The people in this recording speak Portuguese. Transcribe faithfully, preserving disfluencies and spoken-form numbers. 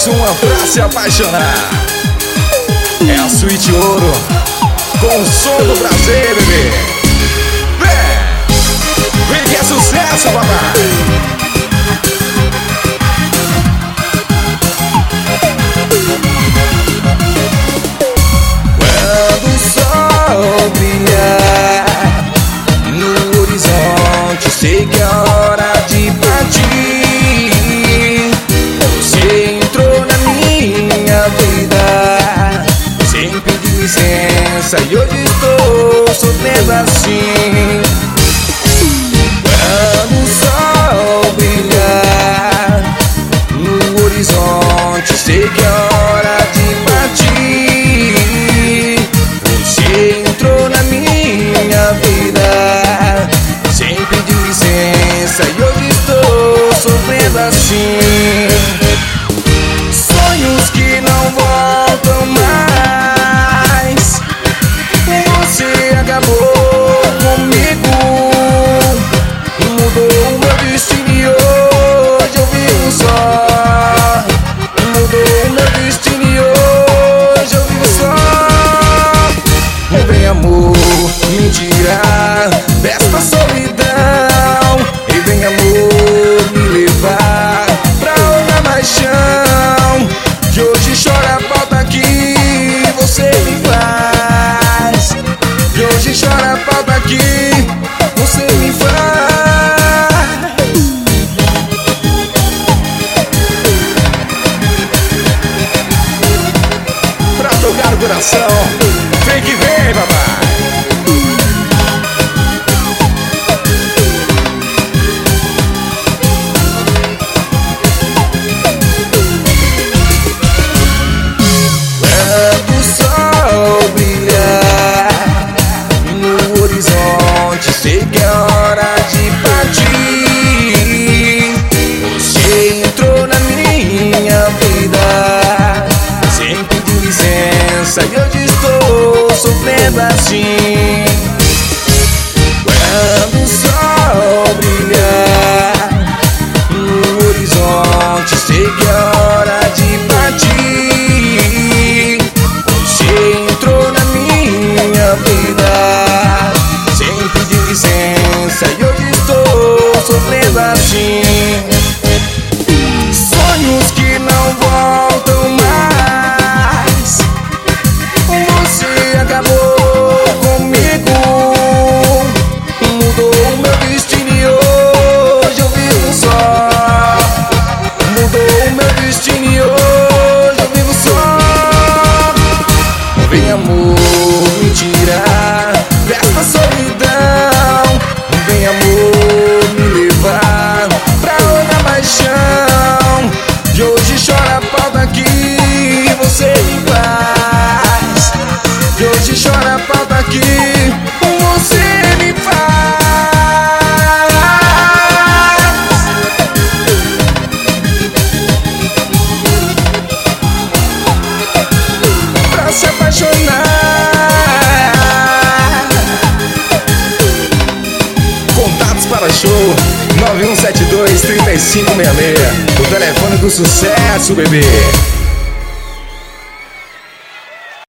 mais uma pra se apaixonar. É a Suíte Ouro, com o som do prazer, bebê. Vem, vem que é sucesso, papai. Quando o sol brilhar no horizonte, sei que é hora de partir. Você entrou na minha vida sem pedir licença e hoje estou sofrendo assim. Quando o sol brilhar no horizonte, sei que é hora de partir. Você entrou na minha vida sem pedir licença e hoje estou sofrendo assim. Sonhos que não voltam mais, você acabou comigo, mudou o meu destino e hoje eu vivo só. Mudou o meu destino e hoje eu vivo só. Vem amor, me tirar desta solidão, e vem amor, me levar pra outra paixão. Que hoje chora a falta que você me faz. Que hoje chora a falta que você me faz. Pra tocar o coração, vem que vem, papai. Quando o sol brilhar no horizonte, sei que é hora de partir. Você entrou na minha vida sem pedir licença e hoje estou sofrendo assim. Quando o sol brilhar no horizonte, sei que é hora de partir. Você entrou na minha vida sem pedir licença e hoje estou sofrendo assim. Sonhos que não voltam mais, você acabou comigo, mudou o meu destino e hoje eu vivo só. Mudou o meu destino e hoje eu vivo só. Vem amor, me tirar desta solidão. Vem amor, me levar pra outra paixão. E hoje chora a falta que você me faz. E hoje chora a falta que você me faz. Pra se apaixonar. Contatos para show nove um sete dois, três cinco seis seis. O telefone do sucesso, bebê.